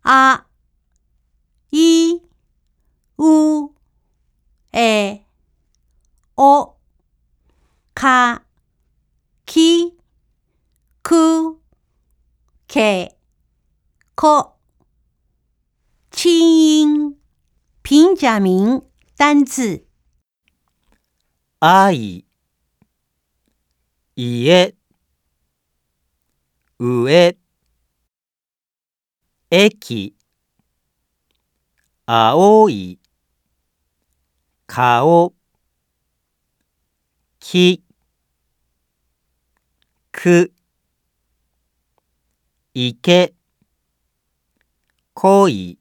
あいうえおかきくけこ。清音平假名单字。 愛、家、上、駅、青い、顔、き、く、池、恋、